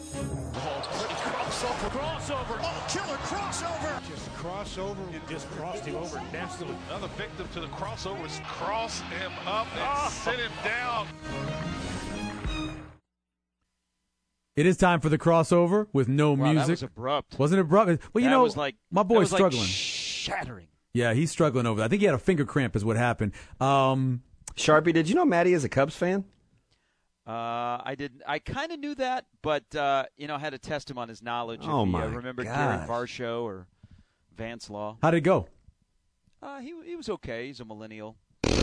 Crossover. Oh, killer crossover. Just crossover. It just crossed him over nastily. Another victim to the crossovers. Cross him up and sit him down. It is time for the crossover with no music. That was abrupt. Wasn't it abrupt? Well, that was like, my boy's struggling. Like shattering. Yeah, he's struggling over that. I think he had a finger cramp is what happened. Sharpie, did you know Maddie is a Cubs fan? I didn't. I kind of knew that, but I had to test him on his knowledge. Oh, if he, my remembered gosh. Gary Varsho or Vance Law. How'd it go? He was okay. He's a millennial.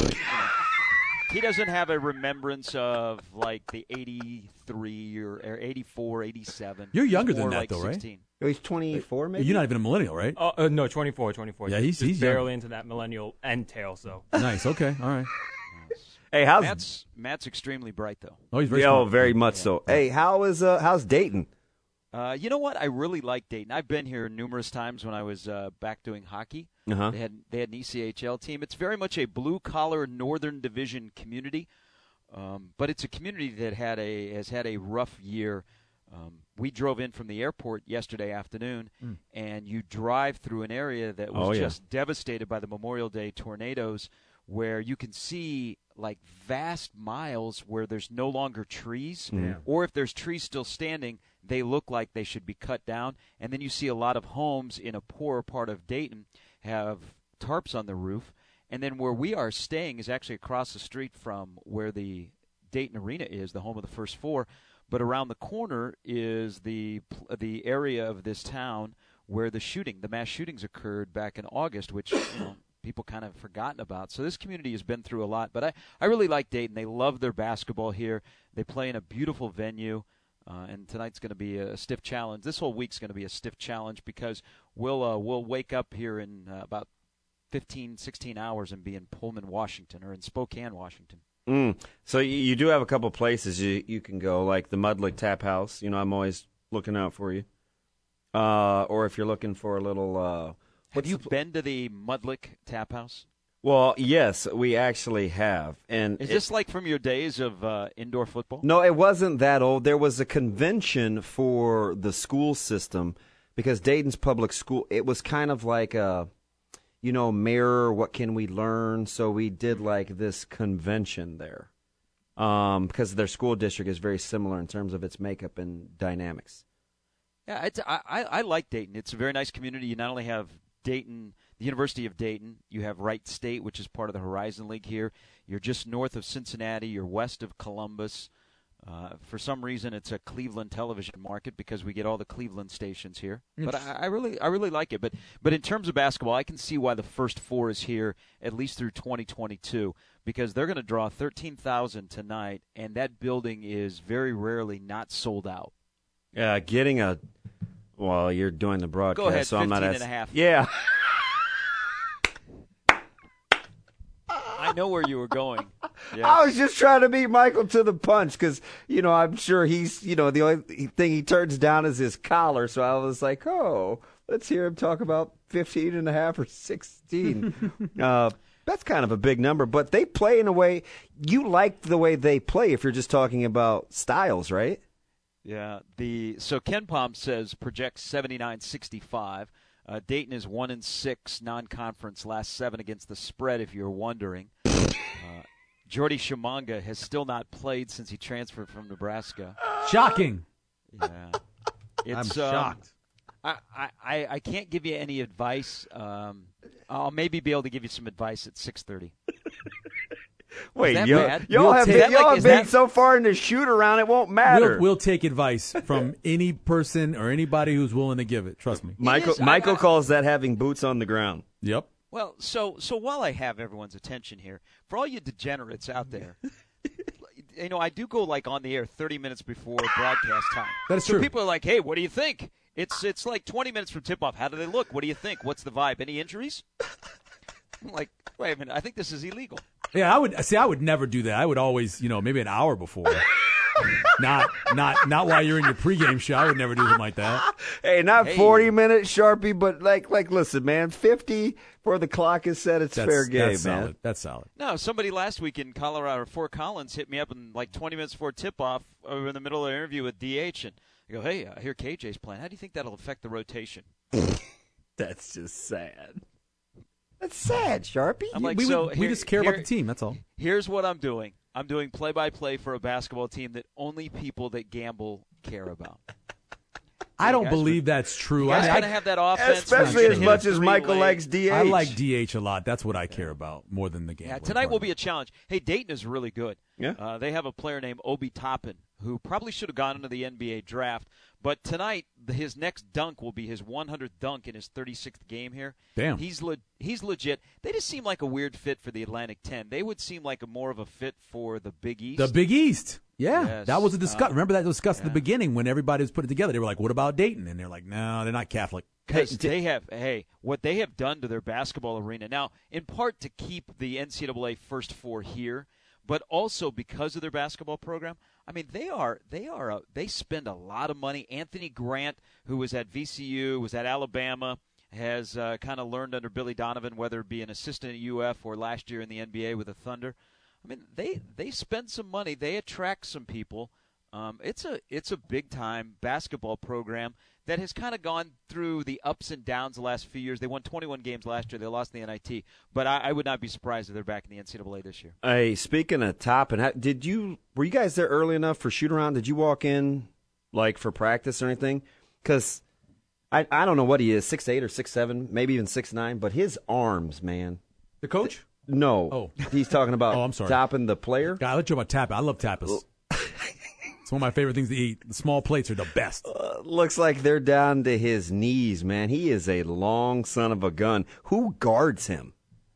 He doesn't have a remembrance of like the 83 or 84, 87. You're younger than more that, like though, right? 16. Oh, he's 24, maybe? You're not even a millennial, right? No, 24. Yeah, he's barely young. into that millennial entail, so. Nice, okay, all right. Hey, how's Matt's extremely bright, though. Oh, he's very oh, smart. very much so. Hey, how's Dayton? You know what? I really like Dayton. I've been here numerous times when I was back doing hockey. Uh-huh. They had an ECHL team. It's very much a blue-collar Northern Division community, but it's a community that has had a rough year. We drove in from the airport yesterday afternoon, and you drive through an area that was just devastated by the Memorial Day tornadoes, where you can see like vast miles where there's no longer trees, or if there's trees still standing, they look like they should be cut down. And then you see a lot of homes in a poorer part of Dayton have tarps on the roof. And then where we are staying is actually across the street from where the Dayton Arena is, the home of the First Four. But around the corner is the area of this town where the mass shootings occurred back in August, which people kind of forgotten about. So this community has been through a lot. But I really like Dayton. They love their basketball here. They play in a beautiful venue. And tonight's going to be a stiff challenge. This whole week's going to be a stiff challenge because we'll wake up here in about 15, 16 hours and be in Pullman, Washington, or in Spokane, Washington. So you do have a couple places you can go, like the Mudlick Tap House. I'm always looking out for you. Or if you're looking for a little... Have you been to the Mudlick Tap House? Well, yes, we actually have. And is this like from your days of indoor football? No, it wasn't that old. There was a convention for the school system because Dayton's public school, it was kind of like a, mirror, what can we learn? So we did like this convention there because their school district is very similar in terms of its makeup and dynamics. Yeah, I like Dayton. It's a very nice community. You not only have Dayton, the University of Dayton, you have Wright State, which is part of the Horizon League here. You're just north of Cincinnati. You're west of Columbus. For some reason, it's a Cleveland television market because we get all the Cleveland stations here. But I really like it. But in terms of basketball, I can see why the First Four is here at least through 2022 because they're going to draw 13,000 tonight, and that building is very rarely not sold out. Yeah, well, you're doing the broadcast, Go ahead, so I'm not 15 and a half. Yeah. I know where you were going. Yes. I was just trying to beat Michael to the punch because, I'm sure he's, the only thing he turns down is his collar. So I was like, let's hear him talk about 15 and a half or 16. That's kind of a big number, but they play in a way, you like the way they play if you're just talking about styles, right? Yeah. So Ken Pom says projects 79-65. Dayton is 1-6 non-conference, last 7 against the spread. If you're wondering, Jordy Shimanga has still not played since he transferred from Nebraska. Shocking. Yeah, I'm shocked. I can't give you any advice. I'll maybe be able to give you some advice at 6:30. Wait, bad? y'all have been so far in the shoot around, it won't matter. We'll take advice from any person or anybody who's willing to give it. Trust me. Michael calls that having boots on the ground. Yep. Well, so while I have everyone's attention here, for all you degenerates out there, I do go like on the air 30 minutes before broadcast time. That is true. So people are like, "Hey, what do you think?" It's like 20 minutes from tip off. How do they look? What do you think? What's the vibe? Any injuries? I'm like, wait a minute. I think this is illegal. Yeah, I would never do that. I would always, maybe an hour before. not while you're in your pregame show. I would never do something like that. Hey, 40 minutes, Sharpie, but like listen, man, 50 before the clock is set, it's fair game, that's man. Solid. That's solid. No, somebody last week in Colorado, Fort Collins, hit me up in like 20 minutes before tip-off. We were in the middle of an interview with DH, and I go, hey, I hear KJ's playing. How do you think that'll affect the rotation? That's just sad. That's sad, Sharpie. I'm like, we we just care about the team. That's all. Here's what I'm doing. I'm doing play-by-play for a basketball team that only people that gamble care about. I don't believe that's true. You guys I going to have that offense. Especially You're as gonna much hit a as Michael three likes DH. I like DH a lot. That's what I care about more than the game. Yeah, tonight will be a challenge. Hey, Dayton is really good. Yeah. They have a player named Obi Toppin who probably should have gone into the NBA draft. But tonight, his next dunk will be his 100th dunk in his 36th game here. Damn. He's legit. They just seem like a weird fit for the Atlantic 10. They would seem like more of a fit for the Big East. The Big East. Yeah, Yes. that was a discuss. Remember that was discussed at the beginning when everybody was putting it together. They were like, "What about Dayton?" And they're like, "No, they're not Catholic." Because what they have done to their basketball arena now, in part to keep the NCAA First Four here, but also because of their basketball program. I mean, they spend a lot of money. Anthony Grant, who was at VCU, was at Alabama, has kind of learned under Billy Donovan, whether it be an assistant at UF or last year in the NBA with the Thunder. I mean, they spend some money. They attract some people. It's a big-time basketball program that has kind of gone through the ups and downs the last few years. They won 21 games last year. They lost in the NIT. But I would not be surprised if they're back in the NCAA this year. Hey, speaking of Toppin, were you guys there early enough for shoot-around? Did you walk in, like, for practice or anything? Because I don't know what he is, 6'8" or 6'7", maybe even 6'9", but his arms, man. The coach? No. Oh. He's talking about I'm sorry. Toppin, the player. God, let's talk about tapas. I love tapas. It's one of my favorite things to eat. The small plates are the best. Looks like they're down to his knees, man. He is a long son of a gun. Who guards him?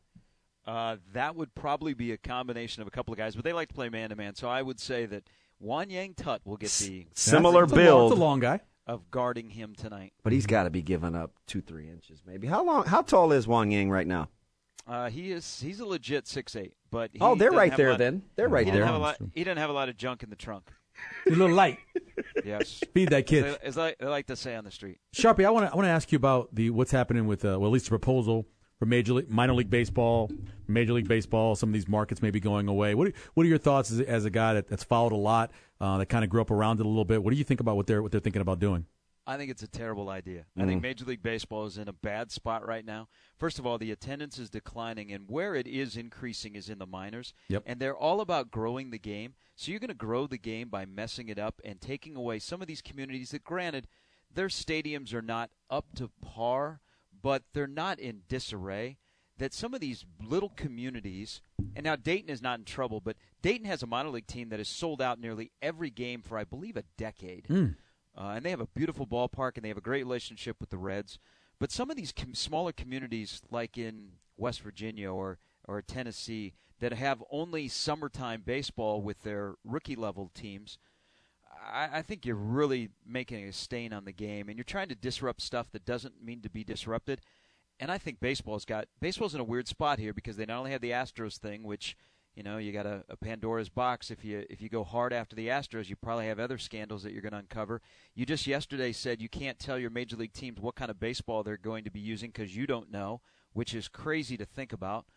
That would probably be a combination of a couple of guys, but they like to play man-to-man. So I would say that Wanyang Tut will get the Similar That's build. It's a long guy. of guarding him tonight. But he's got to be giving up 2-3 inches, maybe. How tall is Wang Yang right now? He's a legit 6'8", but he they're doesn't right have a there lot- then. They're right He there. didn't have a lot of junk in the trunk. He's a little light. Yes, Feed that kid. as they like to say on the street. Sharpie, I want to ask you about what's happening with at least the proposal for minor league baseball, Major League Baseball. Some of these markets may be going away. What are your thoughts as a guy that's followed a lot, that kind of grew up around it a little bit? What do you think about what they're thinking about doing? I think it's a terrible idea. I think Major League Baseball is in a bad spot right now. First of all, the attendance is declining, and where it is increasing is in the minors. Yep. And they're all about growing the game. So you're going to grow the game by messing it up and taking away some of these communities that, granted, their stadiums are not up to par, but they're not in disarray. That some of these little communities, and now Dayton is not in trouble, but Dayton has a minor league team that has sold out nearly every game for, I believe, a decade. And they have a beautiful ballpark, and they have a great relationship with the Reds. But some of these smaller communities, like in West Virginia or Tennessee, that have only summertime baseball with their rookie-level teams, I think you're really making a stain on the game, and you're trying to disrupt stuff that doesn't mean to be disrupted. And I think baseball's in a weird spot here because they not only have the Astros thing, which, you know, you got a Pandora's box. If you go hard after the Astros, you probably have other scandals that you're going to uncover. You just yesterday said you can't tell your major league teams what kind of baseball they're going to be using because you don't know, which is crazy to think about.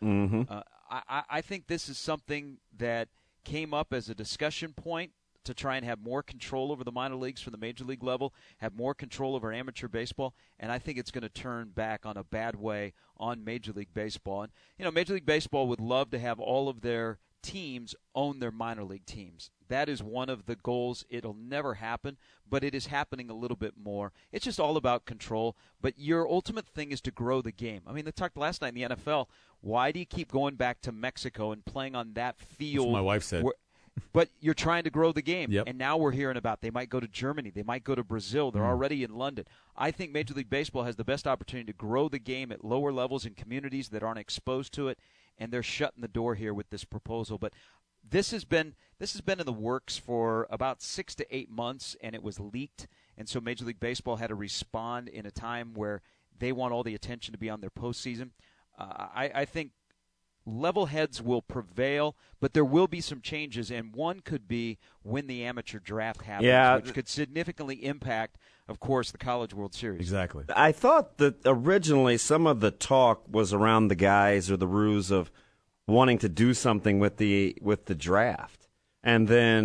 I think this is something that came up as a discussion point to try and have more control over the minor leagues from the major league level, have more control over amateur baseball, and I think it's going to turn back on a bad way on Major League Baseball. And, you know, Major League Baseball would love to have all of their teams own their minor league teams. That is one of the goals. It'll never happen, but it is happening a little bit more. It's just all about control, but your ultimate thing is to grow the game. I mean, they talked last night in the NFL, why do you keep going back to Mexico and playing on that field? That's what my wife said. But you're trying to grow the game. Yep. And now we're hearing about they might go to Germany. They might go to Brazil. They're already in London. I think Major League Baseball has the best opportunity to grow the game at lower levels in communities that aren't exposed to it, and they're shutting the door here with this proposal. But this has been in the works for about 6 to 8 months, and it was leaked. And so Major League Baseball had to respond in a time where they want all the attention to be on their postseason. I think level heads will prevail, but there will be some changes, and one could be when the amateur draft happens, which could significantly impact, of course, the College World Series. Exactly. I thought that originally some of the talk was around the guys or the ruse of wanting to do something with the draft. And then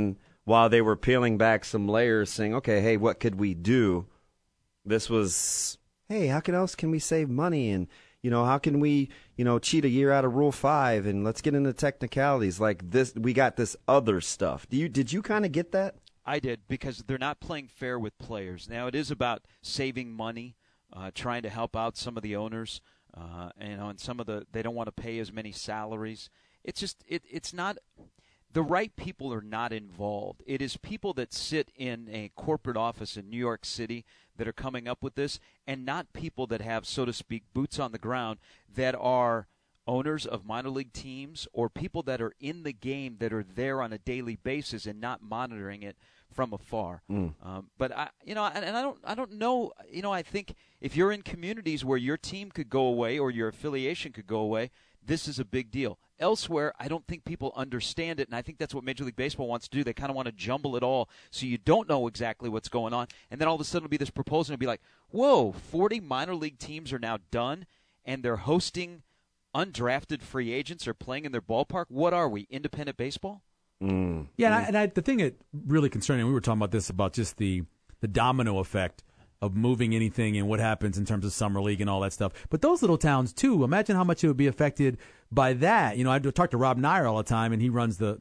while they were peeling back some layers, saying, okay, hey, what could we do? This was, hey, how else can we save money? And, how can we, cheat a year out of Rule 5? And let's get into technicalities like this. We got this other stuff. Did you kind of get that? I did, because they're not playing fair with players. Now, it is about saving money, trying to help out some of the owners, and they don't want to pay as many salaries. It's just, it's not, the right people are not involved. It is people that sit in a corporate office in New York City that are coming up with this, and not people that have, so to speak, boots on the ground that are owners of minor league teams or people that are in the game that are there on a daily basis and not monitoring it from afar. But I don't know. I think if you're in communities where your team could go away or your affiliation could go away, this is a big deal. Elsewhere, I don't think people understand it, and I think that's what Major League Baseball wants to do. They kind of want to jumble it all so you don't know exactly what's going on, and then all of a sudden it'll be this proposal and it'll be like, whoa, 40 minor league teams are now done, and they're hosting undrafted free agents or playing in their ballpark. What are we, independent baseball? Yeah, and the thing that really concerning, we were talking about this, about just the domino effect of moving anything and what happens in terms of summer league and all that stuff. But those little towns too, imagine how much it would be affected by that. I talk to Rob Nair all the time, and he runs the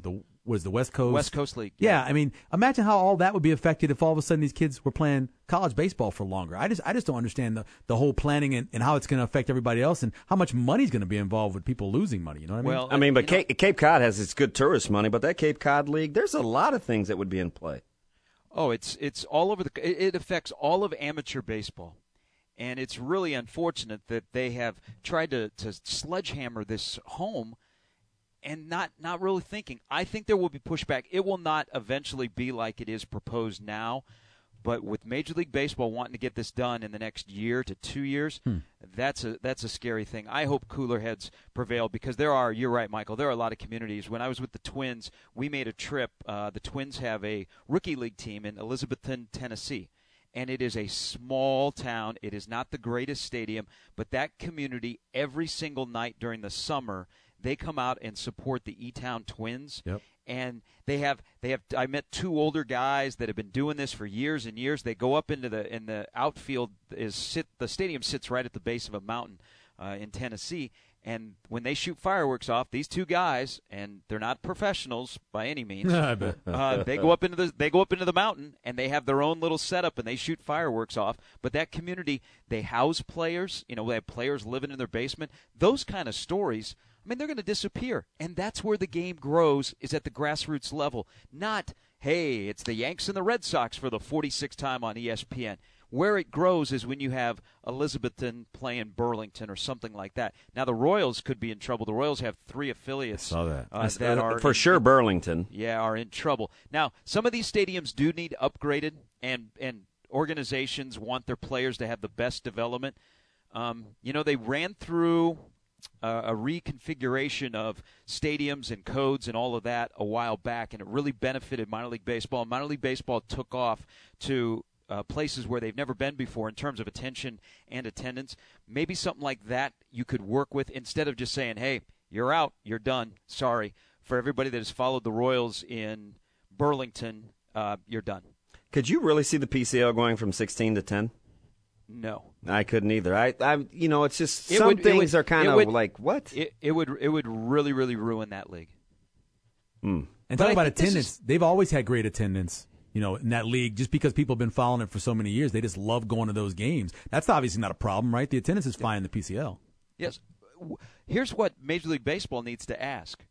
West Coast League. Yeah, I mean, imagine how all that would be affected if all of a sudden these kids were playing college baseball for longer. I just don't understand the whole planning and how it's going to affect everybody else, and how much money's going to be involved with people losing money. You know what I mean? But Cape Cod has its good tourist money, but that Cape Cod League, there's a lot of things that would be in play. Oh, it's all over it affects all of amateur baseball. And it's really unfortunate that they have tried to sledgehammer this home and not really thinking. I think there will be pushback. It will not eventually be like it is proposed now. But with Major League Baseball wanting to get this done in the next year to 2 years, that's a scary thing. I hope cooler heads prevail, because you're right, Michael, there are a lot of communities. When I was with the Twins, we made a trip. The Twins have a rookie league team in Elizabethton, Tennessee. And it is a small town. It is not the greatest stadium, but that community, every single night during the summer, they come out and support the E-Town Twins. Yep. And they have. I met two older guys that have been doing this for years and years. They go up into the outfield. The stadium sits right at the base of a mountain in Tennessee. And when they shoot fireworks off, these two guys, and they're not professionals by any means, they go up into the mountain, and they have their own little setup, and they shoot fireworks off. But that community, they house players. They have players living in their basement. Those kind of stories, I mean, they're going to disappear. And that's where the game grows, is at the grassroots level. Not, hey, it's the Yanks and the Red Sox for the 46th time on ESPN. Where it grows is when you have Elizabethton playing Burlington or something like that. Now, the Royals could be in trouble. The Royals have 3 affiliates. I saw that. That are for sure Burlington. Yeah, are in trouble. Now, some of these stadiums do need upgraded, and organizations want their players to have the best development. They ran through a reconfiguration of stadiums and codes and all of that a while back, and it really benefited minor league baseball. Minor league baseball took off to places where they've never been before in terms of attention and attendance. Maybe something like that you could work with, instead of just saying, hey, you're out, you're done, sorry. For everybody that has followed the Royals in Burlington, you're done. Could you really see the PCL going from 16 to 10? No, I couldn't either. It's just some things are kind of like, what? It would really, really ruin that league. And talk about attendance. They've always had great attendance, in that league. Just because people have been following it for so many years, they just love going to those games. That's obviously not a problem, right? The attendance is fine in the PCL. Yes. Here's what Major League Baseball needs to ask.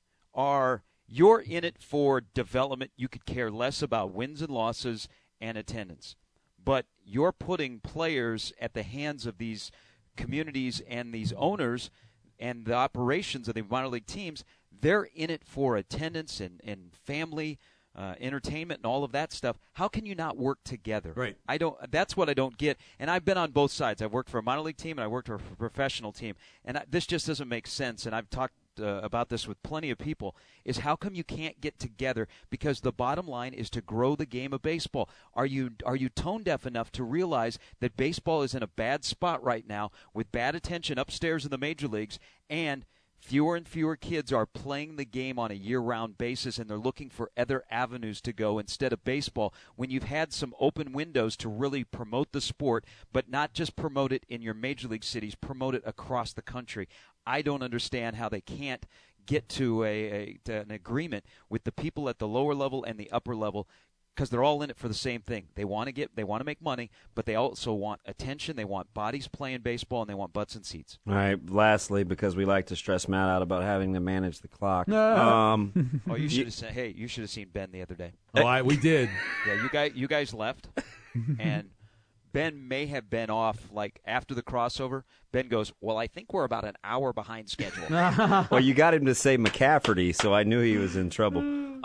You're in it for development. You could care less about wins and losses and attendance. But you're putting players at the hands of these communities and these owners and the operations of the minor league teams. They're in it for attendance and family entertainment and all of that stuff. How can you not work together? Right. That's what I don't get. And I've been on both sides. I've worked for a minor league team and I worked for a professional team. And this just doesn't make sense. And I've talked about this with plenty of people, is how come you can't get together? Because the bottom line is to grow the game of baseball. Are you tone deaf enough to realize that baseball is in a bad spot right now with bad attention upstairs in the major leagues, and Fewer and fewer kids are playing the game on a year-round basis, and they're looking for other avenues to go instead of baseball. When you've had some open windows to really promote the sport, but not just promote it in your major league cities, promote it across the country. I don't understand how they can't get to an agreement with the people at the lower level and the upper level, because they're all in it for the same thing. They want to make money, but they also want attention. They want bodies playing baseball, and they want butts and seats. All right. Lastly, because we like to stress Matt out about having to manage the clock. Oh, you should have said, "Hey, you should have seen Ben the other day." Oh, we did. Yeah, you guys left, and Ben may have been off like after the crossover. Ben goes, "Well, I think we're about an hour behind schedule." Well, you got him to say McCafferty, so I knew he was in trouble.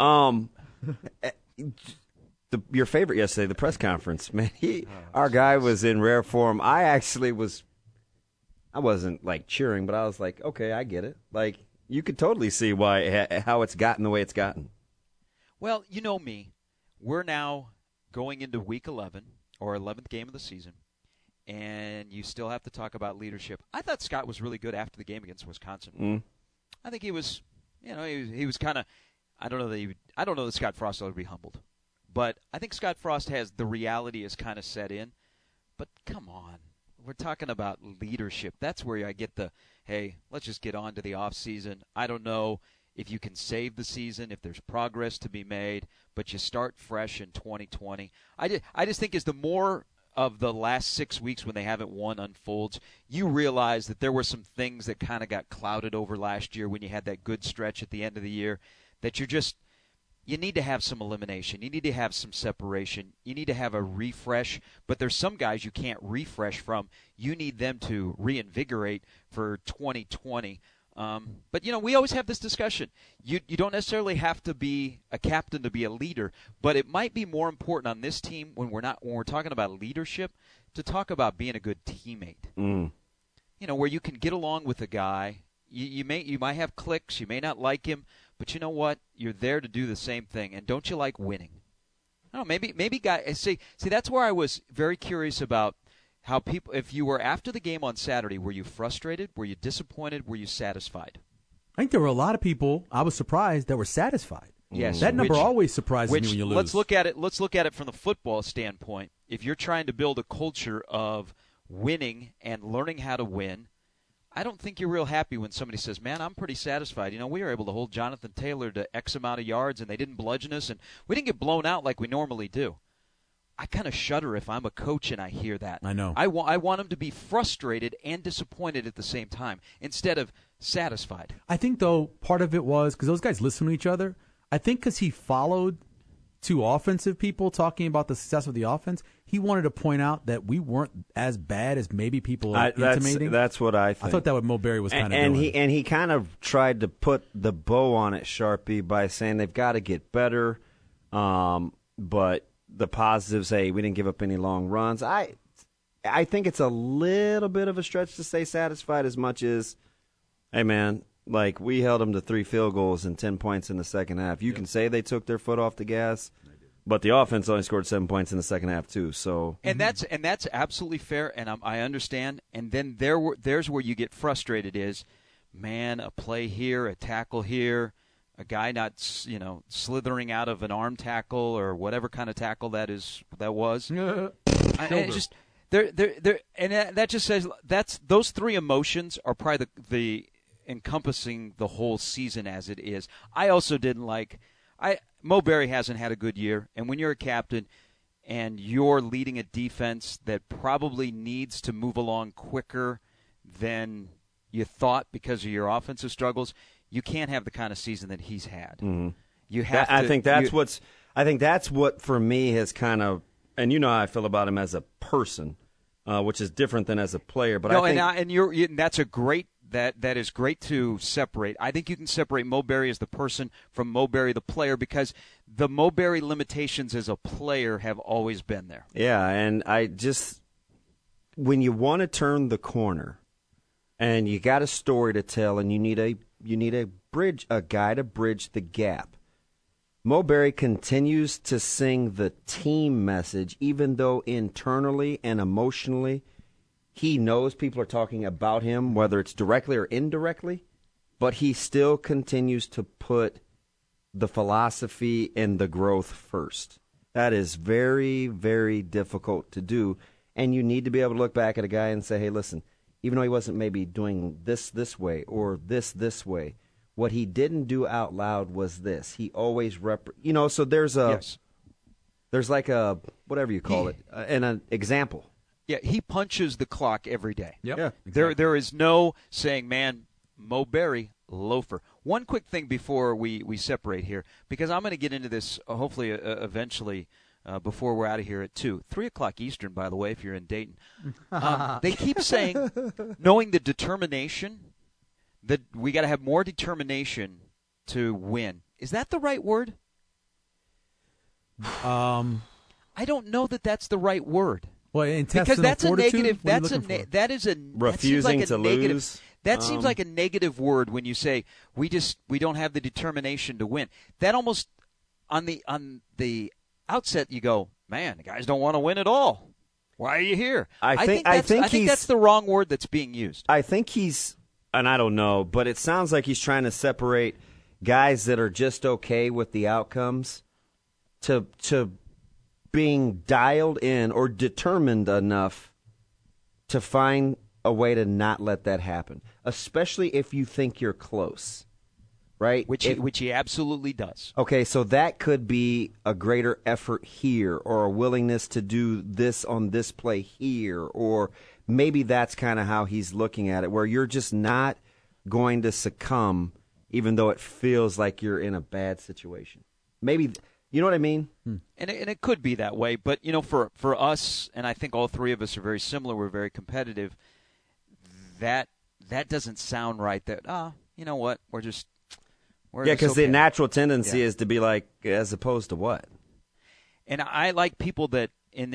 Your favorite yesterday, the press conference, man. Our guy was in rare form. I wasn't like cheering, but I was like, okay, I get it. Like, you could totally see how it's gotten the way it's gotten. Well, you know me. We're now going into week 11 or 11th game of the season, and you still have to talk about leadership. I thought Scott was really good after the game against Wisconsin. I think he was, he was kind of. I don't know that Scott Frost would be humbled. But I think Scott Frost the reality has kind of set in. But come on. We're talking about leadership. That's where I get hey, let's just get on to the off season. I don't know if you can save the season, if there's progress to be made, but you start fresh in 2020. I just think as the more of the last 6 weeks when they haven't won unfolds, you realize that there were some things that kind of got clouded over last year when you had that good stretch at the end of the year, that you need to have some elimination. You need to have some separation. You need to have a refresh. But there's some guys you can't refresh from. You need them to reinvigorate for 2020. But, we always have this discussion. You don't necessarily have to be a captain to be a leader, but it might be more important on this team when we're talking about leadership to talk about being a good teammate. Where you can get along with a guy. You might have cliques. You may not like him. But you know what? You're there to do the same thing. And don't you like winning? I don't know, maybe guys see that's where I was very curious about how people, if you were after the game on Saturday, were you frustrated? Were you disappointed? Were you satisfied? I think there were a lot of people, I was surprised, that were satisfied. Yes. That number always surprises me when you lose. Let's look at it from the football standpoint. If you're trying to build a culture of winning and learning how to win, I don't think you're real happy when somebody says, man, I'm pretty satisfied. We were able to hold Jonathan Taylor to X amount of yards, and they didn't bludgeon us, and we didn't get blown out like we normally do. I kind of shudder if I'm a coach and I hear that. I know. I want them to be frustrated and disappointed at the same time instead of satisfied. I think, though, part of it was because those guys listen to each other. I think because he followed two offensive people talking about the success of the offense, he wanted to point out that we weren't as bad as maybe people are intimating. That's what I think. I thought that what Mo Berry was kind of doing. And he kind of tried to put the bow on it, Sharpie, by saying they've got to get better. But the positives, hey, we didn't give up any long runs. I think it's a little bit of a stretch to stay satisfied as much as, hey, man, like we held them to 3 field goals and 10 points in the second half. You can say they took their foot off the gas, but the offense only scored 7 points in the second half too. So and that's absolutely fair, and I understand. And then there's where you get frustrated is, man, a play here, a tackle here, a guy not slithering out of an arm tackle or whatever kind of tackle that was. That just says those 3 emotions are probably the encompassing the whole season as it is. I also didn't like Mo Berry hasn't had a good year, and when you're a captain and you're leading a defense that probably needs to move along quicker than you thought because of your offensive struggles, you can't have the kind of season that he's had. Mm-hmm. You have I think that's what for me has kind of, and you know how I feel about him as a person, which is different than as a player. But no, and that's a great. That is great to separate. I think you can separate Mo Berry as the person from Mo Berry the player because the Mo Berry limitations as a player have always been there. Yeah, and when you want to turn the corner and you got a story to tell and you need a guy to bridge the gap. Mo Berry continues to sing the team message even though internally and emotionally he knows people are talking about him, whether it's directly or indirectly. but he still continues to put the philosophy and the growth first. That is very, very difficult to do, and you need to be able to look back at a guy and say, hey, listen, even though he wasn't maybe doing this way or this way, what he didn't do out loud was this. He always so there's there's like a, whatever you call it, and an example. Yeah, he punches the clock every day. Yep. Yeah. Exactly. There is no saying, man, Mo Berry, loafer. One quick thing before we separate here, because I'm going to get into this hopefully eventually before we're out of here at 2. 3 o'clock Eastern, by the way, if you're in Dayton. They keep saying, knowing the determination, that we got to have more determination to win. Is that the right word? I don't know that that's the right word. Well, Because that's a negative. That is a refusing that seems like to a negative, lose. That seems like a negative word when you say we don't have the determination to win. That almost on the outset you go, man, the guys don't want to win at all. Why are you here? I think that's the wrong word that's being used. I think he's, and I don't know, but it sounds like he's trying to separate guys that are just okay with the outcomes to being dialed in or determined enough to find a way to not let that happen, especially if you think you're close, right? Which he absolutely does. Okay, so that could be a greater effort here or a willingness to do this on this play here, or maybe that's kind of how he's looking at it, where you're just not going to succumb even though it feels like you're in a bad situation. Maybe, you know what I mean? And it could be that way, but for us, and I think all three of us are very similar, we're very competitive, that doesn't sound right. That you know what, we're because okay. the natural tendency is to be like, as opposed to what? And I like people that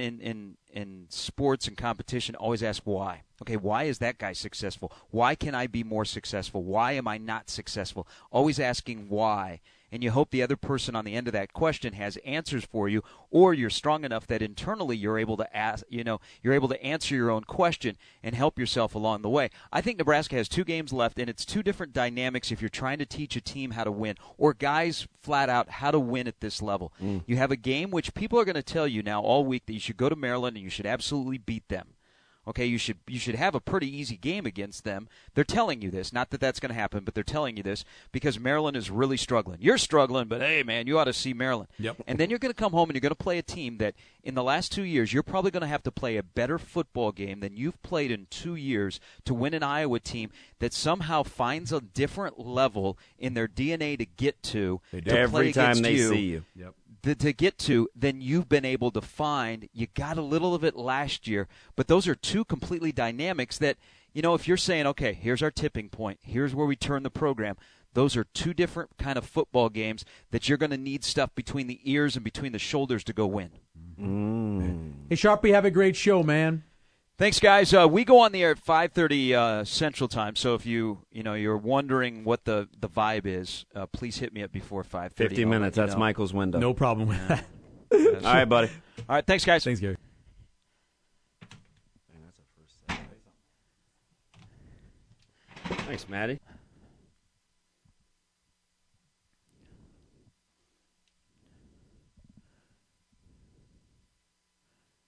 in sports and competition always ask why. Okay, why is that guy successful? Why can I be more successful? Why am I not successful? Always asking why. And you hope the other person on the end of that question has answers for you, or you're strong enough that internally you're able to you're able to answer your own question and help yourself along the way. I think Nebraska has 2 games left, and it's 2 different dynamics if you're trying to teach a team how to win, or guys flat out how to win at this level. You have a game which people are going to tell you now all week that you should go to Maryland and you should absolutely beat them. Okay, you should have a pretty easy game against them. They're telling you this. Not that that's going to happen, but they're telling you this because Maryland is really struggling. You're struggling, but hey, man, you ought to see Maryland. Yep. And then you're going to come home and you're going to play a team that in the last 2 years, you're probably going to have to play a better football game than you've played in 2 years to win an Iowa team that somehow finds a different level in their DNA to get to Every play time against they you. see you. Yep. To get to than you've been able to find. You got a little of it last year, but those are 2 completely dynamics that, if you're saying, okay, here's our tipping point, here's where we turn the program, those are 2 different kind of football games that you're going to need stuff between the ears and between the shoulders to go win. Hey, Sharpie, have a great show, man. Thanks, guys. We go on the air at 5:30 Central Time. So if you're wondering what the vibe is, please hit me up before 5:30. 50 minutes. That's Michael's window. No problem with that. All right, buddy. All right, thanks, guys. Thanks, Gary. Thanks, Maddie.